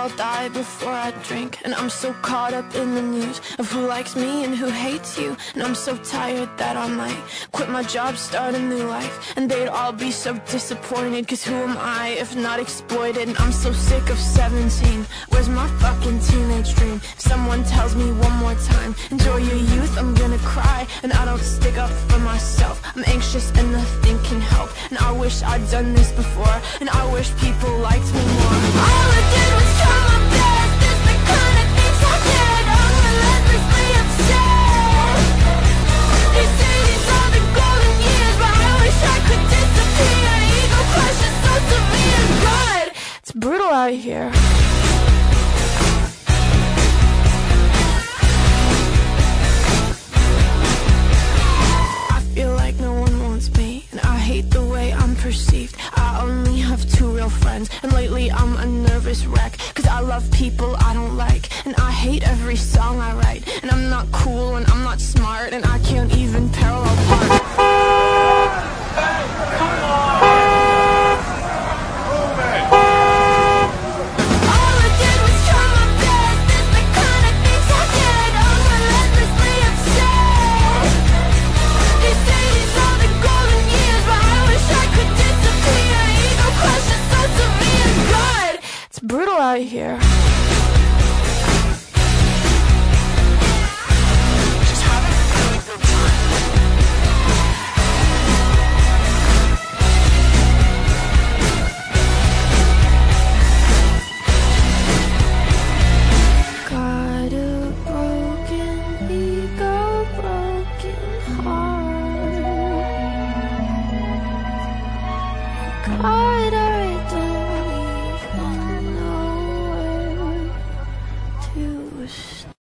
I'll die before I drink. And I'm so caught up in the news of who likes me and who hates you. And I'm so tired that I might quit my job, start a new life. And they'd all be so disappointed, cause who am I if not exploited? And I'm so sick of 17. Where's my fucking teenage dream? If someone tells me one more time, enjoy your youth, I'm gonna cry. And I don't stick up for myself, I'm anxious and nothing can help. And I wish I'd done this before, and I wish people liked me more. All I did was try my best, it's the kind of things I did. I'm relentlessly upset. They say these are the golden years, but I wish I could disappear. Ego crushes so severe, God, it's brutal out here. Perceived. I only have 2 real friends, and lately I'm a nervous wreck, cause I love people I don't like, and I hate every song I write. And I'm not cool, and I'm not smart, and I can't even parallel park. Brutal out here. Just having a really good time. Got a broken ego, broken heart. God, I don't even know where to start.